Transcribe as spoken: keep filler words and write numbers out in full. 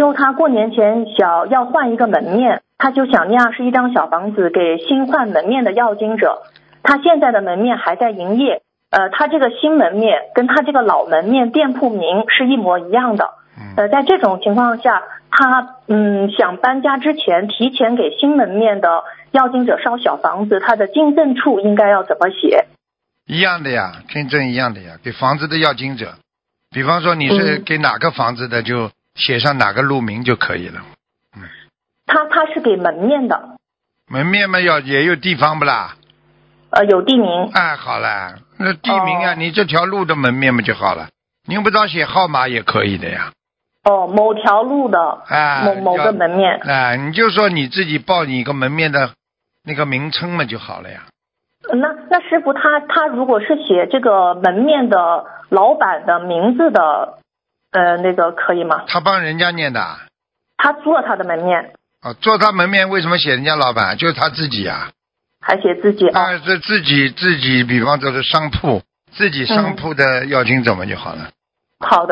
就他过年前想要换一个门面，他就想念二十一张小房子给新换门面的要经者。他现在的门面还在营业，呃，他这个新门面跟他这个老门面店铺名是一模一样的。呃，在这种情况下，他嗯想搬家之前提前给新门面的要经者烧小房子，他的进赠处应该要怎么写？ 一样的呀，跟证一样的呀，给房子的要经者，比方说你是给哪个房子的，就写上哪个路名就可以了。 嗯，他他是给门面的。 门面嘛要也有地方不啦？ 呃，有地名。 哎，好了，那地名啊， 哦、 你这条路的门面嘛就好了。你用不着写号码也可以的呀。 哦，某条路的哎， 某某个门面。 哎，你就说你自己报你一个门面的那个名称嘛就好了呀。 那那师傅他他如果是写这个门面的老板的名字的，呃，那个可以吗？ 他帮人家念的。 他做他的门面。 啊，做他门面为什么写人家老板？就是他自己呀、 啊。还写自己啊？ 啊，这自己自己，比方说是商铺，自己商铺的要经者嘛就好了。 好的。